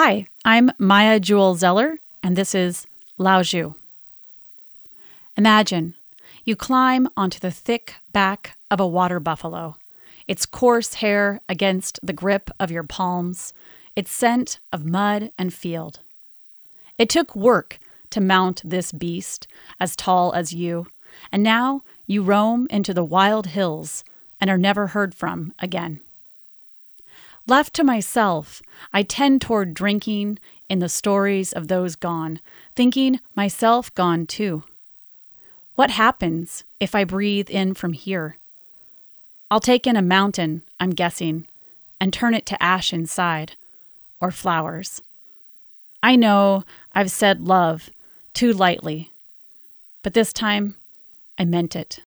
Hi, I'm Maya Jewel Zeller, and this is Lao Zhu. Imagine you climb onto the thick back of a water buffalo, its coarse hair against the grip of your palms, its scent of mud and field. It took work to mount this beast as tall as you, and now you roam into the wild hills and are never heard from again. Left to myself, I tend toward drinking in the stories of those gone, thinking myself gone too. What happens if I breathe in from here? I'll take in a mountain, I'm guessing, and turn it to ash inside, or flowers. I know I've said love too lightly, but this time I meant it.